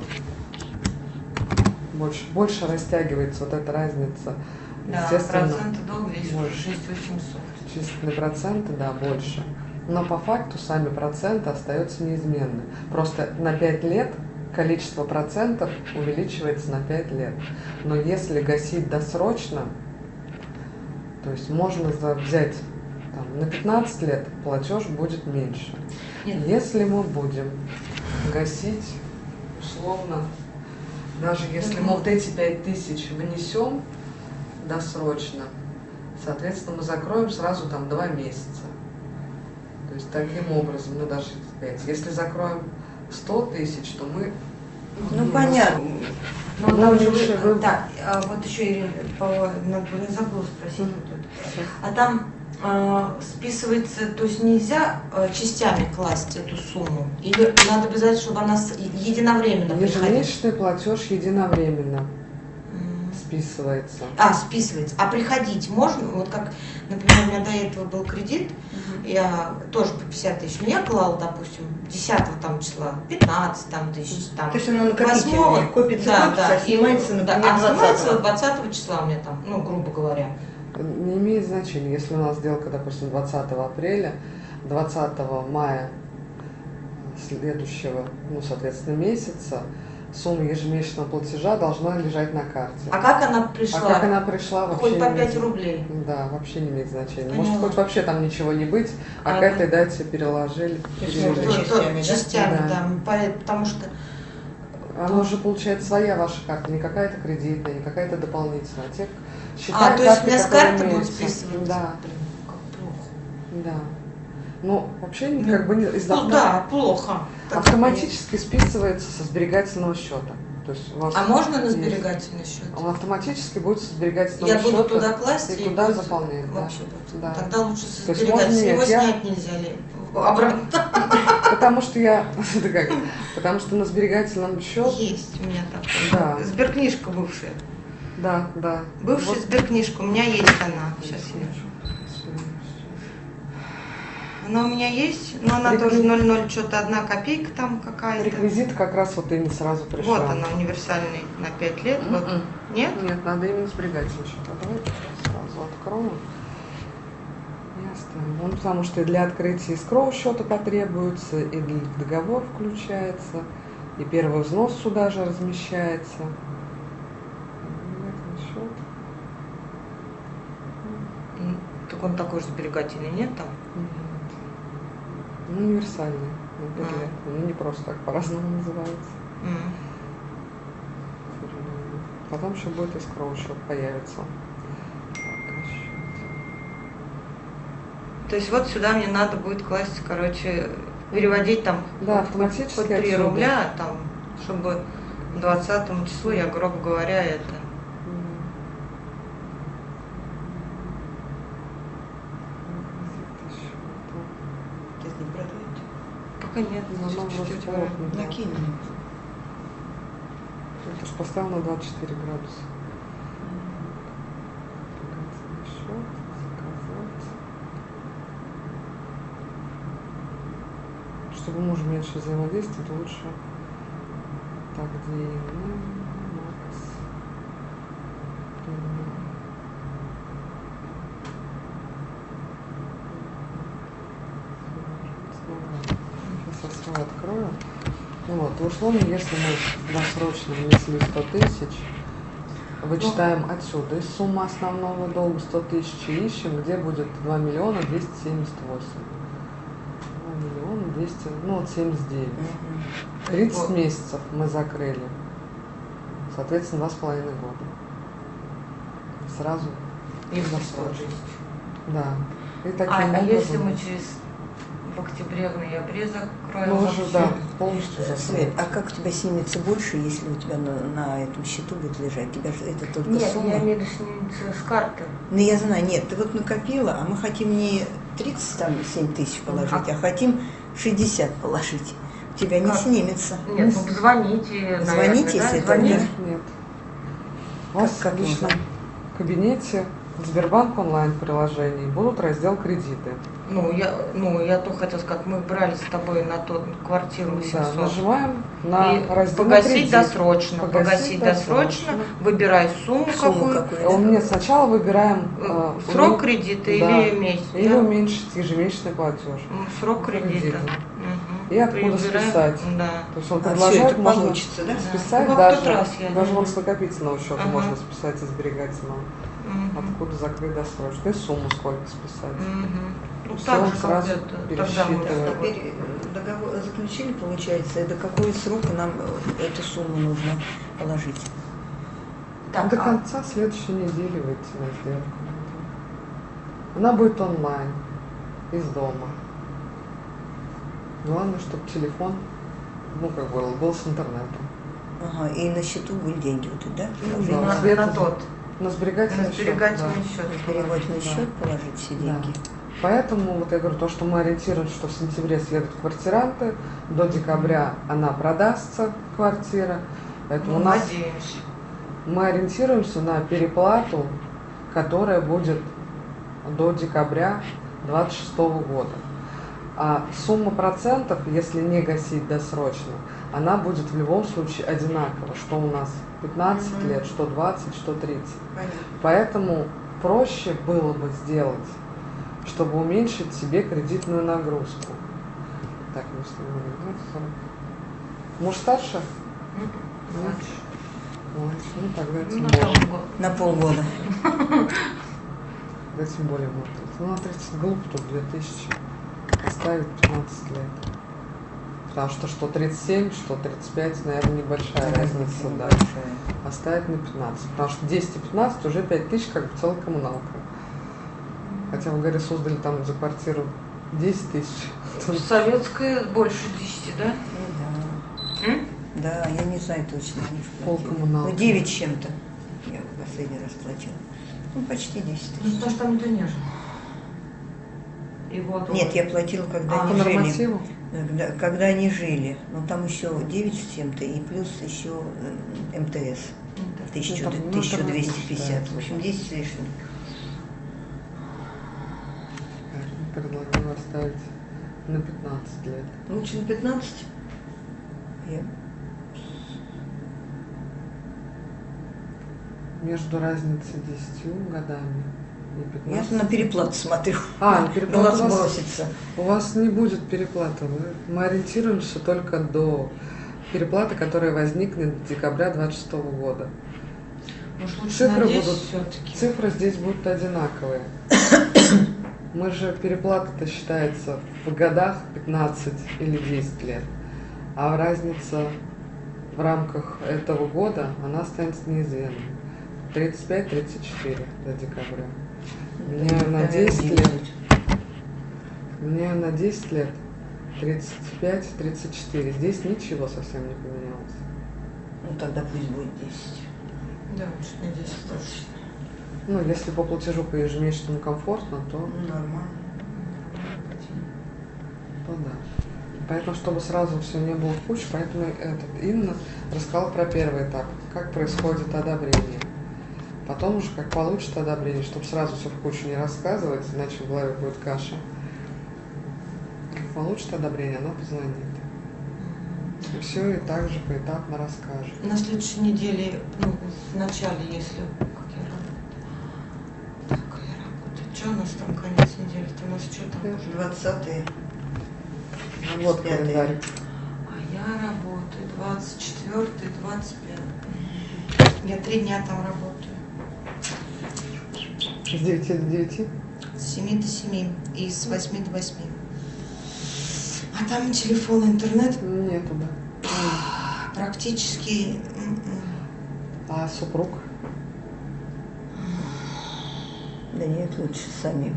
больше растягивается вот эта разница. Да, Естественно, проценты долга здесь уже больше. 6800. Численные проценты, да, больше. Но по факту сами проценты остаются неизменны. Просто на 5 лет количество процентов увеличивается на 5 лет. Но если гасить досрочно, то есть можно взять там, на 15 лет, платеж будет меньше. Нет. Если мы будем гасить условно, даже если мы вот эти 5000 внесем досрочно, соответственно, мы закроем сразу там 2 месяца. То есть таким образом, ну даже 5. Если закроем 100 тысяч, то мы... Ну, понятно. Ну, Ну, там же лучше вы- вы- Так, а вот еще, Ирина, забыла спросить. Мгм. Вот это. А там списывается, то есть нельзя частями класть эту сумму? Или надо обязательно, чтобы она единовременно приходила? Ежемесячный платеж единовременно М. списывается. Списывается. А приходить можно? Вот как, например, у меня до этого был кредит, я тоже по 50 тысяч. Но я клала, допустим, 10 там числа, 15 там, тысяч. Там, То есть оно накопительное, 8-го, копится, да, копится, да, а снимается, и, например, да, а снимается 20-го. 20 числа у меня там, ну, грубо говоря. Не имеет значения, если у нас сделка, допустим, 20 апреля, 20 мая следующего, ну, соответственно, месяца, сумма ежемесячного платежа должна лежать на карте. А как она пришла? А как она пришла, вообще Хоть по не 5 имеет- рублей. Да, вообще не имеет значения. Поняла. Может, хоть вообще там ничего не быть, а Ага. к этой дате переложили. То есть перевели. можно частями, да? Частями, Да. да. Потому что Она уже получается своя ваша карта, не какая-то кредитная, не какая-то дополнительная. А те счета, то есть карты, у меня с которые карты будут имеются. списываться? Да, Блин, как плохо. да. Ну, вообще как бы не из Ну дохода да, плохо. Так автоматически списывается со сберегательного счета. То есть у вас А можно на есть- сберегательный счет? Он автоматически будет со сберегательного Я счета. буду туда класть и туда будет заполнять, да. вообще будет. Да. Тогда лучше со То есть сберегательного. можно С него нет, я- снять нельзя ли? Обратно. Потому что я, это как, потому что на сберегательном счете, Есть у меня такой. Да. Сберкнижка бывшая. да, да. Бывшая Вот. сберкнижка, у меня есть она. Сейчас я. Она у меня есть, но она тоже 0,0, что-то 1 копейка там какая-то. Реквизит как раз вот и не сразу пришла. Вот она, универсальный на 5 лет. Вот. Нет? Нет, надо именно сберегательный счет. А давайте сразу откроем. И оставим. Он потому что и для открытия эскроу счета потребуется, и для договор включается, и первый взнос сюда же размещается. Сберегательный счет. Так он такой же сберегательный, нет там? Ну, универсальный, на 5 лет. Ну, не просто так, по-разному называется. Потом еще будет эскроу счет появится. Так, счет. То есть вот сюда мне надо будет класть, короче, переводить там Да, автоматически по 3 отсюда. рубля, там, чтобы к 20 числу я, грубо говоря, это... Сейчас не продают. Пока нет, Ну, она чуть-чуть просто вроде. лопнет. Накинь мне. Это ж поставил на 24 градуса. Счет, заказать. Чтобы муж меньше взаимодействовать, лучше так, где Макс. Сейчас я снова открою. Ну вот, в условии, если мы досрочно внесли 100 тысяч, вычитаем отсюда из суммы основного долга 100 тысяч и ищем, где будет 2 миллиона 278. 2 миллиона 200, ну вот 79. 30 месяцев мы закрыли. Соответственно, 2,5 года. Сразу И в досрочно. 100. Да. И таким А образом, если мы в октябре, в ноябре закроем мы вообще? уже, да, полностью Свет, закрыли. а как у тебя снимется больше, если у тебя на этом счету будет лежать? У тебя же это только Нет, сумма. я имею в виду снимется с карты. Ну, я знаю, нет, ты вот накопила, а мы хотим не 37 тысяч положить, а хотим 60 положить. У тебя не Как? снимется. Нет, ну звоните, наверное, Звоните, да? если это Звоните. Нет, нет. У вас Как в личном нужно? кабинете в Сбербанк онлайн приложении будут раздел кредиты. Ну, я то хотела сказать, мы брали с тобой на ту квартиру Да, 800. нажимаем на И раздел погасить кредит. досрочно. Погасить досрочно. Выбирай сумму, Сумму какую. какую, Он да? мне сначала выбираем Срок кредита или месяц? или да? уменьшить ежемесячный платеж. Срок кредита. Кредита. Мгм. И откуда Выбираем, списать. Да. То есть он А все предлагает, это можно получится, да? списать Ну, как в даже, тот раз я даже не- вот с накопительного счета Ага. можно списать из сберегательного. Мгм. Откуда закрыть досрочно. И сумму сколько списать. Мгм. Ну, Всё, так он же, как сразу это, тогда мы пересчитывает. с тобой. Теперь договор заключили, получается, и до какого срока нам эту сумму нужно положить? Так, До конца следующей недели выйти на сделку. Она будет онлайн, из дома. Главное, чтобы телефон, ну, как бы, был с интернетом. Ага, и на счету были деньги вот эти, да? Ну, Положить? да. на, Света на тот, На сберегательный на сберегательный счет. счет. На сберегательный Да. счет положить все деньги. Да. Поэтому, вот я говорю, то, что мы ориентируемся, что в сентябре следуют квартиранты, до декабря она продастся, квартира. Поэтому Ну, у нас надеемся. мы ориентируемся на переплату, которая будет до декабря 2026 года. А сумма процентов, если не гасить досрочно, она будет в любом случае одинакова, что у нас 15 лет, что 20, что 30. Понятно. Поэтому проще было бы сделать, чтобы уменьшить себе кредитную нагрузку. Так, мы с ним муж старше? Младше. Младше. Ну, тогда Ну, тем на более. Новый год. На полгода. Да, тем более может быть. Ну, на 30 глупо, тут 2000 оставить 15 лет. Потому что 37, что 35, наверное, небольшая разница, да. Оставить на 15. Потому что 10 и 15 уже 5000, как бы целая коммуналка. Хотя в горе Суздале там за квартиру 10 тысяч. Советская больше 10, да? Ну да. М? Да, я не знаю точно. они ж платили. Полкоммуналки. Ну, 9 с чем-то. Я последний раз платила. Ну, почти 10 Ну, тысяч. потому что там никто не жил. И вот Нет, я платила, когда А, По они жили. нормативу? Когда они жили. Ну, там еще 9 с чем-то и плюс еще МТС. Да. 1250. В общем, 10 с лишним. Предлагаю оставить на 15 лет. Лучше на 15? Между разницей 10 годами и 15. Я на переплату смотрю. На переплату Глаз бросится. у вас не будет переплаты. Мы ориентируемся только до переплаты, которая возникнет с декабря 2026 года. Может, лучше Цифры на 10 будут, все-таки. цифры здесь будут одинаковые. Мы же, переплата-то считается в годах 15 или 10 лет. А разница в рамках этого года, она останется неизменной. 35-34 до декабря. Мне на 10 лет. Мне на 10 лет 35-34. Здесь ничего совсем не поменялось. Ну тогда пусть будет 10. Да, лучше на 10 точно. Ну, если по платежу по ежемесячному комфортно, то Нормально. да. Поэтому, чтобы сразу все не было в кучу, поэтому Инна рассказала про первый этап, как происходит одобрение. Потом уже, как получит одобрение, чтобы сразу все в кучу не рассказывать, иначе в голове будет каша. Как получит одобрение, она позвонит. И все, и так же поэтапно расскажет. На следующей неделе, ну, в начале, если... Как я работаю? Что у нас там конец недели-то? У нас что там? 20-е. Вот календарь. А я работаю 24-й, 25-й. Я 3 дня там работаю. С 9 до 9? С 7 до 7 и с 8 до 8. А там телефон, интернет Нету, да. практически... А супруг? Да нет, лучше самим.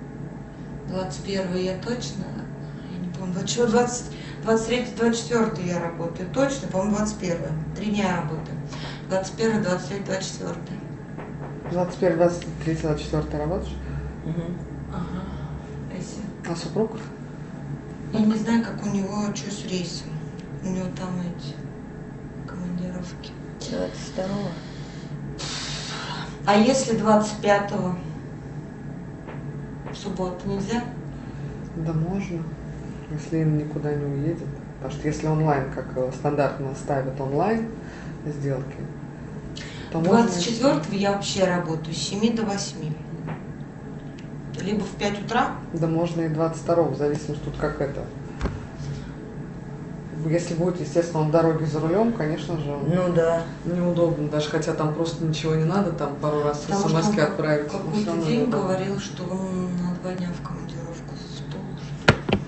21 я точно, я не помню, 23, 24 я работаю точно, по-моему, 21. 3 дня я работаю. 21, 23, 24. 21, 23, 24 работаешь? Ага. Если... А супруг? Я не знаю, как у него, что с рейсом. У него там эти командировки. 22-го. А если 25-го? В субботу нельзя? Да можно, если им никуда не уедет. Потому что если онлайн, как стандартно ставят онлайн сделки, то можно... 24-го я вообще работаю с 7 до 8. Либо в 5 утра. Да можно и 22-го, в зависимости тут как это. Если будет, естественно, он в дороге за рулем, конечно же, Ну да. неудобно, даже хотя там просто ничего не надо, там пару раз Потому что смс-ки он отправить. какой-то день говорил, что он на 2 дня в командировку в Тулу.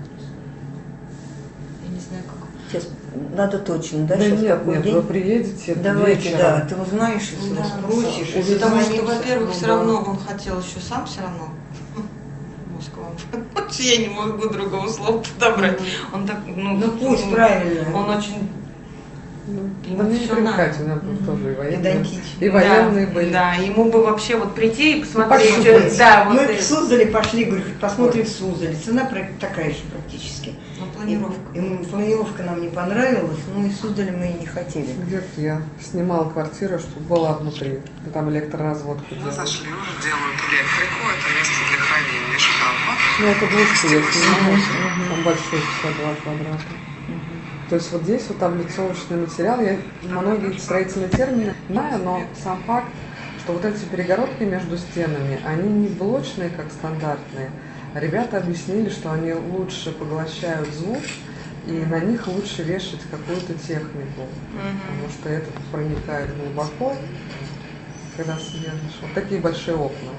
Я не знаю, как. Сейчас надо точно, да? Да сейчас нет, какой нет, день? вы приедете Давайте, вечером. да, ты узнаешь, если Да, спросишь. да. если Потому что, дозвонишься. во-первых, Ну все да. равно он хотел еще сам все равно. Москва. Я не могу другого слова подобрать. Он так, Ну пусть, правильно. Он очень Да мне не всё привыкать, надо. у меня тут тоже и военные, Педантичный. и военные да, были. Да, ему бы вообще вот прийти и посмотреть. Пошли. Да, вот Мы это. в Суздале пошли, говорю, посмотрим в Суздале. Цена такая же практически. Ну, планировка. И планировка нам не понравилась, ну и Суздале мы и не хотели. Где-то я снимала квартиру, чтобы была внутри. И там электроразводку Мы делали. зашли, уже делают электрику, это место для хранения шкафа. Ну, это двушка, я снимала. Там большой 52 квадрата. То есть вот здесь вот облицовочный материал, я многие строительные термины знаю, но сам факт, что вот эти перегородки между стенами, они не блочные, как стандартные. Ребята объяснили, что они лучше поглощают звук, и на них лучше вешать какую-то технику, потому что этот проникает глубоко, когда съедешь. Вот такие большие окна.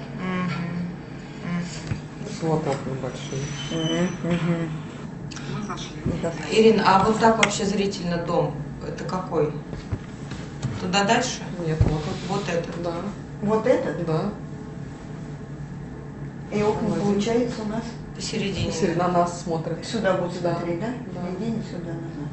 Вот окна большие. Мы зашли. Ирина, а вот так вообще зрительно дом, это какой? Туда дальше? Нет, вот он. Вот этот. Да, Вот этот? да. И окна Один. получается у нас Посередине. Все на нас смотрят. сюда будут Да. смотреть, да? Да. Середине сюда на нас.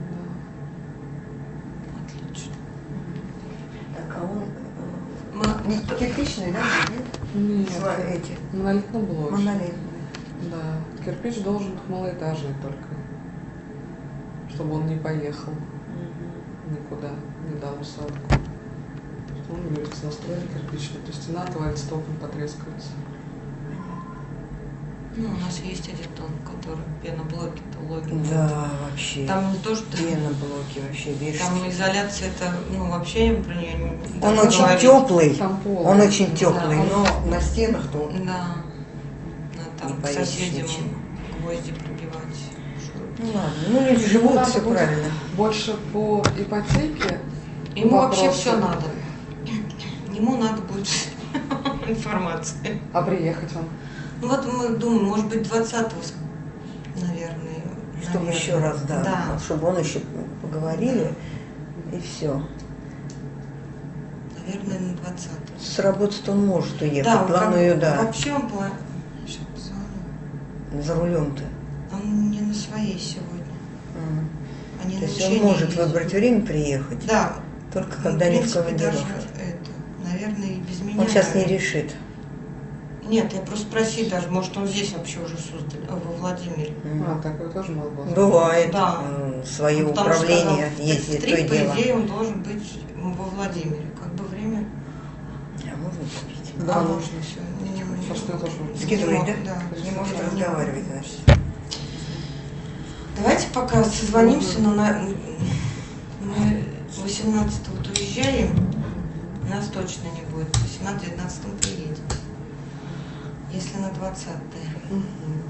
Отлично. Так, а он Мы... не кирпичный, да? Нет? Нет, Эти, монолитно-блочный. монолитные. Да, кирпич должен быть малоэтажный только, чтобы он не поехал никуда, не дал усадку. Он говорится, настроен кирпичный, то стена отвалится, окна потрескаются. Ну, у нас есть один дом, который пеноблоки. Да, вообще. Там не то, что... Пеноблоки вообще вешают. Там изоляция, это, ну, вообще про нее не Он даже очень говорить. теплый. Там пол. Он очень теплый, Да. но на стенах-то Да. Надо не там к повесишь соседям ничего. гвозди пробивать. Ну ладно, ну люди живут, надо все будет правильно. Больше по ипотеке. Ему вообще вопросы. все надо. Ему надо будет информация. А приехать он? Ну вот мы думаем, может быть, 20-го, наверное. Чтобы наверное. еще раз, да, Да, чтобы он еще поговорили, и все. наверное, на 20-го. С работы-то он может уехать, Да, он планую, как- да. Вообще он Сейчас позвоню. За рулем-то. Он не на своей сегодня. Они То на есть он учении может ездят. выбрать время приехать, Да. только Ну, когда в не в принципе, даже командировке. это, наверное, и без меня. Он сейчас не наверное. решит. Нет, я просто спросить даже, может, он здесь вообще уже во Владимире. А, такое тоже могло быть. Бывает. Да. Свое Он потому что управление сказал, ездит, то и 33, по дело. идее, он должен быть во Владимире. Как бы время... А можно попить? Да, ну, нужно. всё, Сейчас я тоже. Скидывает, да? Да. Не может разговаривать, значит. Давайте пока созвонимся, но мы 18-го уезжаем, нас точно не будет. 18-19 приедем. Если на 20-е.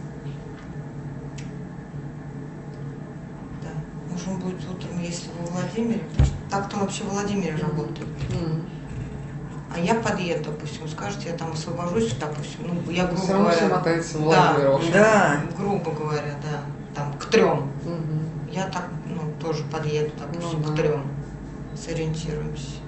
Да. Может, он будет утром, если во Владимире. Потому что так-то он вообще в Владимире работает. А я подъеду, допустим, скажете, я там освобожусь, допустим, ну, я грубо Все равно все говоря, мотается в Владимир. в общем. Да. грубо говоря, да, там, к 3. Мгм. Я так, ну, тоже подъеду, допустим, Ну, к да. 3. Сориентируемся.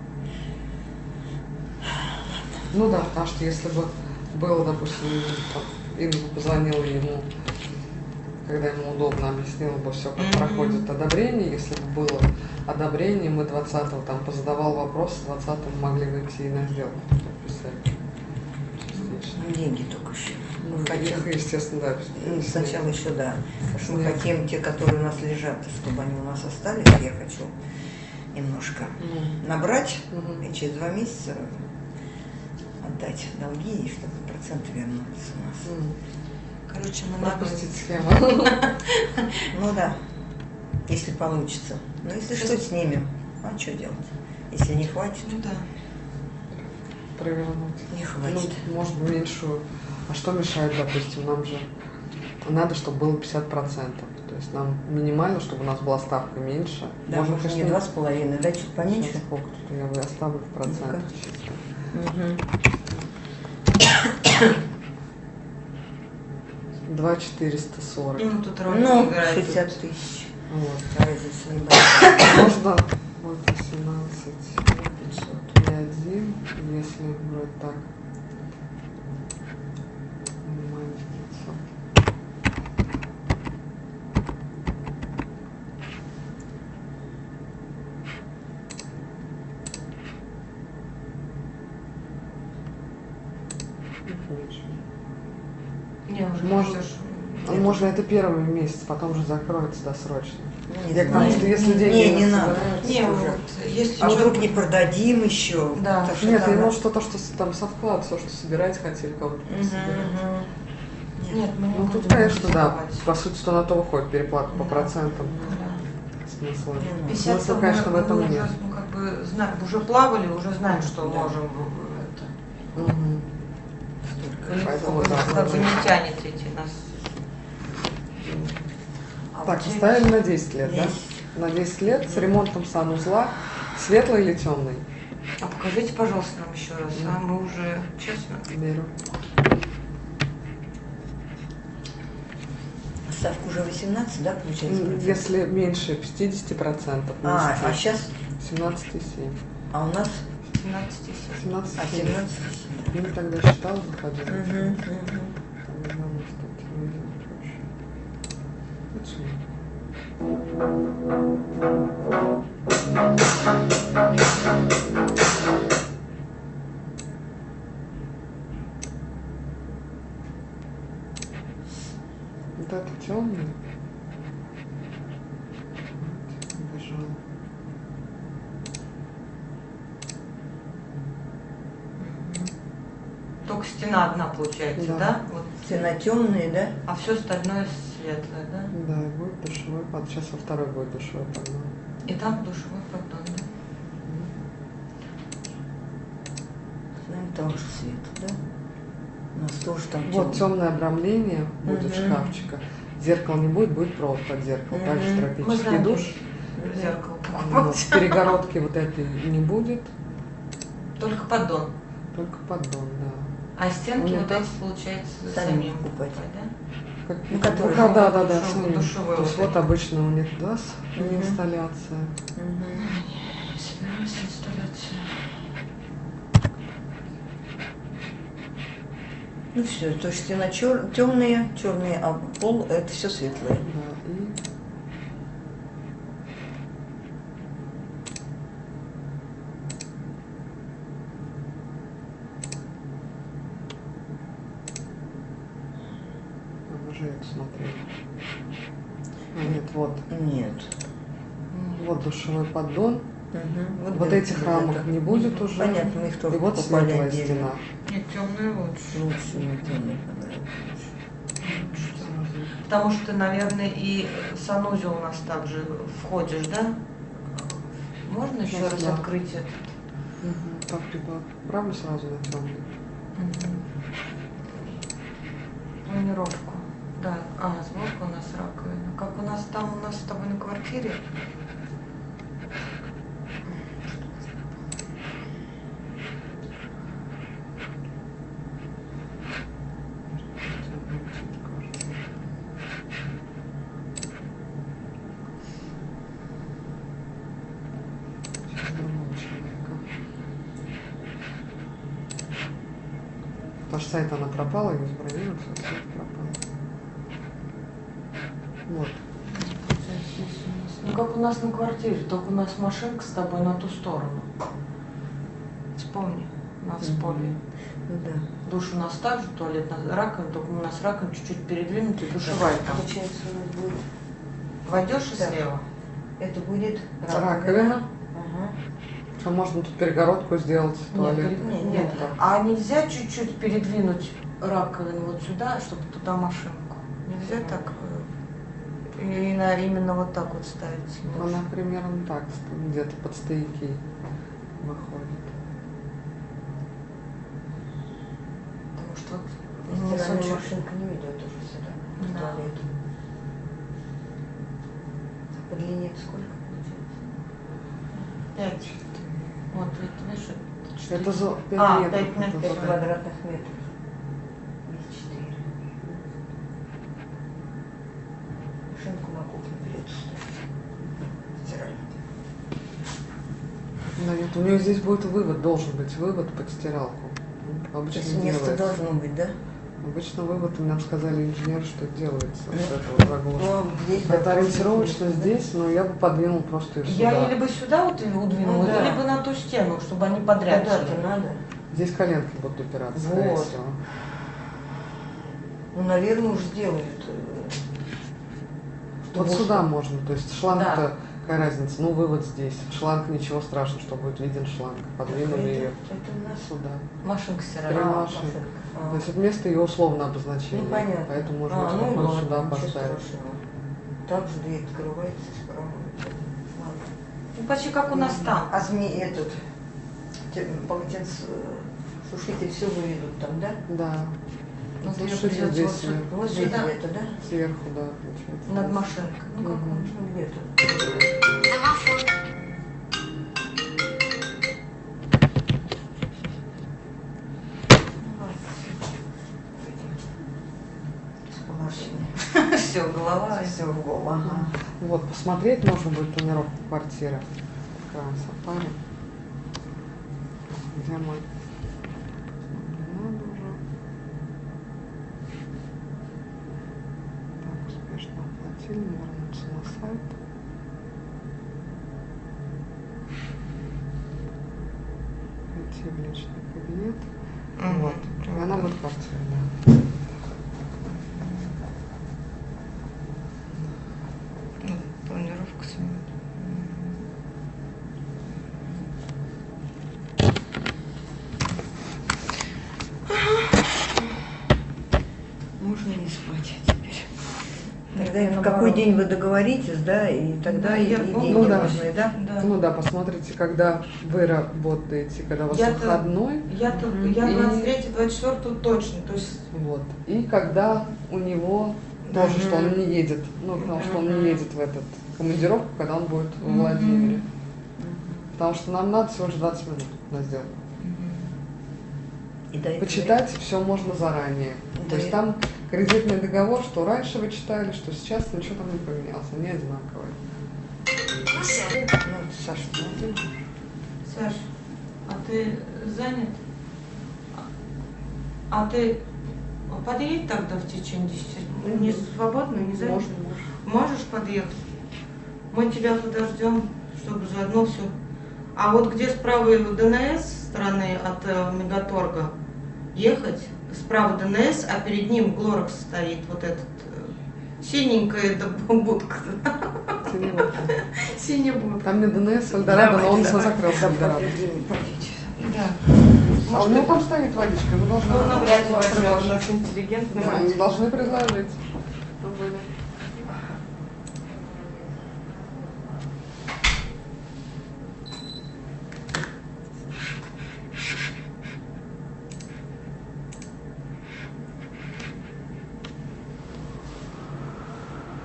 Ну да, потому что если бы было, допустим, там, Инга позвонила ему, когда ему удобно, объяснила бы все, как Мгм. проходит одобрение. Если бы было одобрение, мы 20-го там позадавал вопрос, 20-го могли выйти и на сделку подписать. Частично. Деньги только еще. Ну, Мы хотим, их, естественно, да. сначала еще, да. Потому что мы Нет. хотим те, которые у нас лежат, чтобы они у нас остались. Я хочу немножко набрать Мгм. и через 2 месяца отдать долги, и чтобы проценты вернулись у нас. Короче, мы надо... Пропустить схему. Ну да, если получится. Но если что, снимем. А что делать? Если не хватит, Ну да. Провернуть. не хватит. Ну, может, меньшую. А что мешает, допустим, нам же надо, чтобы было 50%. То есть нам минимально, чтобы у нас была ставка меньше. Да, Можно, может, не конечно, 2,5, да, чуть поменьше. Сейчас сколько тут я оставлю в процентах Ну-ка. чисто. Мгм. 2,440. Ну, тут роль Ну, играет. 60 тысяч. Вот. Разница небольшая. Можно вот 18 500. и 1, если вроде так. Минимально 500. Меньше. Не, уже Может, можешь. Можно это первый месяц, потом же закроется досрочно. Ну, Я к тому, что если деньги не, у не нас надо. собираются, Не, то вот, уже- если А что- вдруг не продадим еще? Да. Потому что Нет, там- и может то, что там со вклада, все, что собирать хотели, кого-то Мгм, собирать. мгм. Нет, мы не Ну тут, будем конечно, да, рисковать. по сути, что на то выходит переплата по Да. процентам. Да. Смысла. 50 Смысла, конечно, в этом мы нет. уже, ну, как бы, знаем, уже плавали, уже знаем, что Да. можем это. Мгм. Столько. Поэтому, да, Как бы вроде. не тянет эти нас. А Так, вот поставили на 10 лет, да? 10. На 10 лет с ремонтом санузла. Светлый или темный? А покажите, пожалуйста, нам еще раз. А мы уже, честно. Беру. Ставка уже 18, да, получается? процентов? Если меньше 50%, А сейчас, 17,7. а у нас 17,7. 17,7. 17. Я тогда считал, заходил. Мгм, мгм. Там, наверное, что-то видел, короче. Почему? Вот это темный. Бежал. только стена одна получается, Да. да? Вот. Стена темная, да? А все остальное светлое, да? Да, и будет душевой поддон. Сейчас во второй будет душевой поддон. И там душевой поддон, да? Наверное, там же свет, да? У нас тоже там Вот темно. темное обрамление будет Мгм. шкафчика. Зеркало не будет, будет провод под зеркало. Мгм. Также Мы тропический знаем, душ. зеркало Вот. покупать. Перегородки вот этой не будет, Только поддон. только поддон, да. А стенки вот Унитаз эти, получается, сами самим покупать. покупать, да? Как, Ну, который да, да, да, да, душевой- сами. душевой То есть вот вот обычно унитаз, Мгм. инсталляция. Мгм. Собираемся инсталляция. Ну все, то есть стена темная, черная, а пол это все светлое. Да, и а, уже это смотрели. А, нет, вот. Нет. Вот душевой поддон. Мгм. Вот да, этих вот рамок это. не будет уже. Понятно, мы их тоже И вот покупали светлая отдельно. стена. Нет, темные лучше. Лучше, мне темный понравился. Потому что, наверное, и санузел у нас также входишь, да? Можно еще Да, раз да. открыть этот? Угу. Так, либо правлю сразу на темный. Планировку. Да. А, сбоку у нас раковина. Как у нас там, у нас с тобой на квартире? Сейчас другого человека. Потому что сайт она пропала, ее забронировать, все, сайт пропал. Вот. Ну как у нас на квартире, только у нас машинка с тобой на ту сторону. Вспомни, у нас в поле. Ну да. Душ у нас также, туалет, раковина, только у нас раковина чуть-чуть передвинута и душевая там. Получается, у нас будет. Войдешь и Да. слева. Это будет Раковина. Ага. Что можно тут перегородку сделать, туалет? Нет, Ну, нет. да. А нельзя чуть-чуть передвинуть раковину вот сюда, чтобы туда машинку? Нельзя так? Именно вот так вот ставить? Она примерно так, где-то под стояки выходит. Потому что вот Стиральная носочек- машинка не ведет уже сюда, в Да. туалет. А по длине это сколько получается? 5. Вот, это, видишь, это Это за 5 А, метров. 5 метров. это 5 за- квадратных метров. Без 4. Машинку на кухне придется ставить. Стиральную. Да нет, у нее здесь будет вывод, должен быть вывод под стиралку. То Обычно есть место делается. должно быть, да? Обычно вывод, нам сказали инженеры, что это делается. Вот Ну, это вот заглушка. Ну, здесь, да, Это ориентировочно тоже здесь, но я бы подвинул просто их Я сюда. либо сюда вот удвинула, Ну, да. либо на ту стену, чтобы они подряд Когда-то шли. надо. Здесь коленки будут упираться, скорее Вот. всего. Ну, наверное, уж сделают. Вот чтобы сюда уж- можно, то есть шланг-то, Да. какая разница, ну вывод здесь. Шланг, ничего страшного, что будет виден шланг. Подвинули ее Это у нас сюда. Машинка Прям стиральная. машинка. То есть это место ее условно обозначение. Ну, понятно. Поэтому можно ну спокойно ладно, сюда ничего поставить. страшного. Так же дверь открывается справа. Ладно. Ну, почти как у нас там. А этот полотенце сушитель все выведут там, да? Да. Ну, Ну, её что придётся здесь вот сюда. Вот здесь Сюда. где-то, да? сверху, да, получается. Над машинкой. Ну, как Мгм. он? Ну, где-то. Сполошение. Все, голова. Все в голову. Ага. Вот, посмотреть можно будет планировку квартиры. Открываем сафари. Где мой? Не надо уже. Так, успешно оплатили, вернуться на сайт. Войти в личный кабинет. Мгм. Вот. И она будет квартира, да. Ну, планировка сменит. можно не спать теперь. Тогда и в какой день вы договоритесь, да, и тогда Да, и я деньги помню. Ну да. нужны, да? Да. Ну да, посмотрите, когда вы работаете, когда у вас Я-то- выходной, Я Мгм. 23-24 точно, то есть вот, и когда у него тоже, Мгм. что он не едет, ну, потому что он Мгм. не едет в этот командировку, когда он будет в Мгм. Владимире. Потому что нам надо всего лишь 20 минут на сделку. И до этого- Почитать все можно заранее. Да. То есть там кредитный договор, что раньше вы читали, что сейчас ничего там не поменялось, они одинаковые. Ну, Саша, смотри. Саш, а ты занят? А ты подъедь тогда в течение 10? Не свободно, не занят? Можно. Можешь подъехать? Мы тебя подождем, чтобы заодно все. А вот где справа ДНС стороны от Мегаторга ехать, справа ДНС, а перед ним Глоракс стоит, вот этот синенькая эта будка. Синего. Синяя будка. Там не ДНС, Эльдорадо, но он все закрылся, Эльдорадо. Да. А у него там стоит водичка, мы должны Ну, навряд ли возьмет, у предложить. нас интеллигентный Мы мальчик. должны предложить.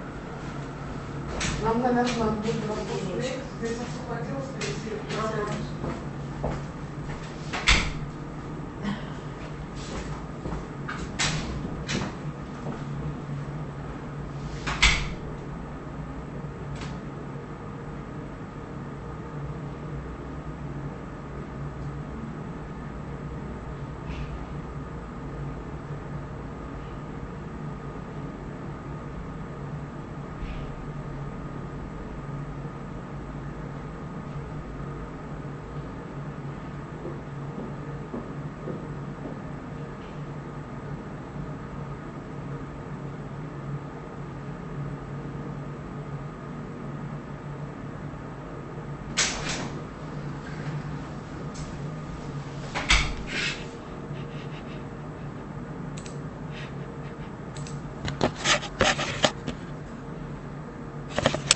Нам, наверное, будет здесь освободилось перейти в